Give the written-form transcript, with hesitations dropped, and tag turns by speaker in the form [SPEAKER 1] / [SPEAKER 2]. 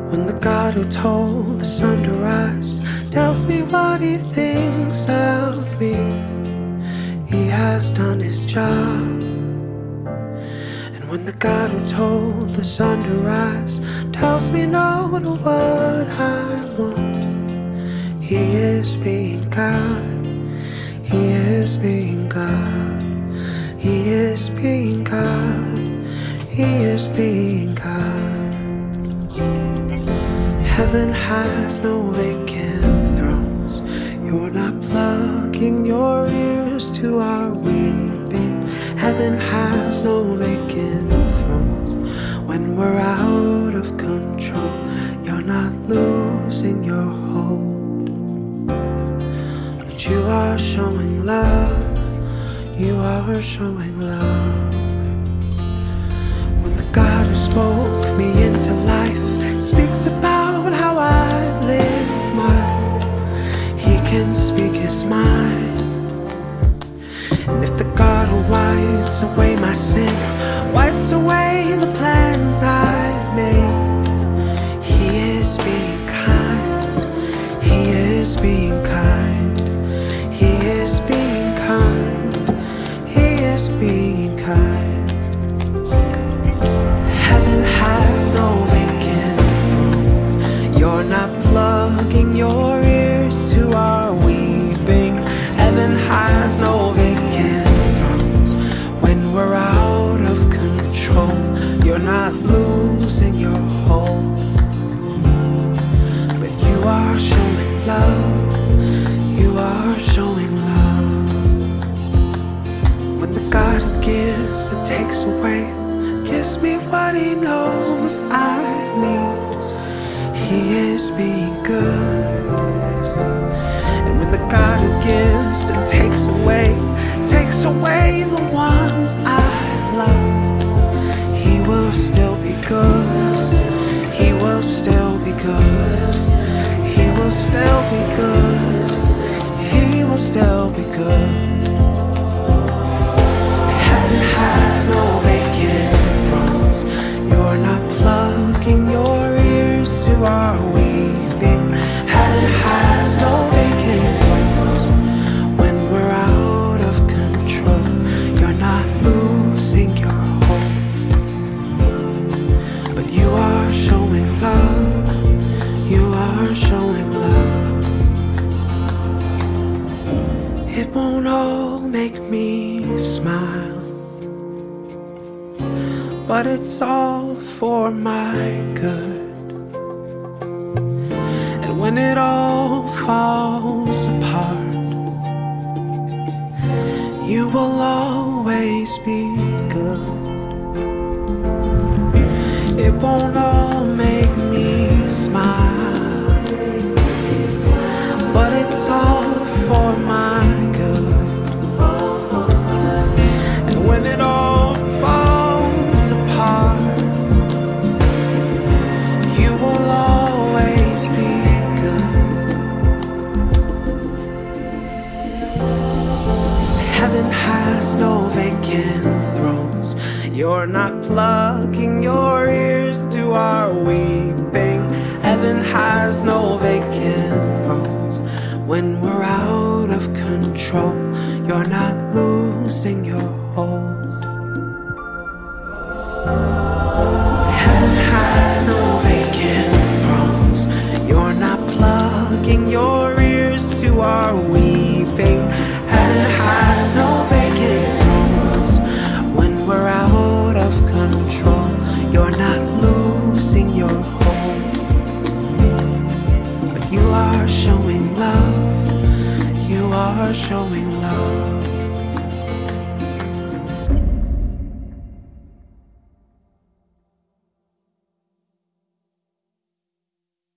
[SPEAKER 1] When the God who told the sun to rise tells me what he thinks of me, he has done his job. And when the God who told the sun to rise tells me no to what I want, he is being God. He is being God. He is being God. He is being God. Heaven has no vacant thrones. You're not plugging your ears to our weeping. Heaven has no vacant thrones. When we're out of control, you're not losing your hold. But you are showing love. You are showing love. When the God who spoke me into life speaks about how I live mine, he can speak his mind. And if the God who wipes away my sin wipes away the plans I've made, he is being kind. He is being kind. He is being kind. He is being kind. Heaven has no vacant thrones. You're not plugging your ears to our weeping. Heaven has no vacant thrones. When we're out of control, you're not losing your hold. But you are showing love. You are showing love. When the God who gives and takes away gives me what he knows I need, he is being good. And when the God who gives and takes away the ones I love, he will still be good. He will still be good. He will still be good. He will still be good. Heaven has no vacant thrones. You're not plugging your ears to our weeping. Heaven has no vacant thrones. When we're out of control, you're not losing your hope. But you are showing love. You are showing love. It won't all make me smile, but it's all for my good. And when it all falls apart, you will always be good. It won't all make me smile, but it's all for my good. And when it all falls apart, you will always be good. Heaven has no vacant thrones. You're not plugging your ears to our weeping. Heaven has no vacant thrones. When we're out of control, you're not losing your hold. Heaven has no vacant thrones. You're not plugging your ears to our weeping. Heaven has no vacant thrones. When we're out of control, you're not losing your hold. But you are showing love. You are showing love.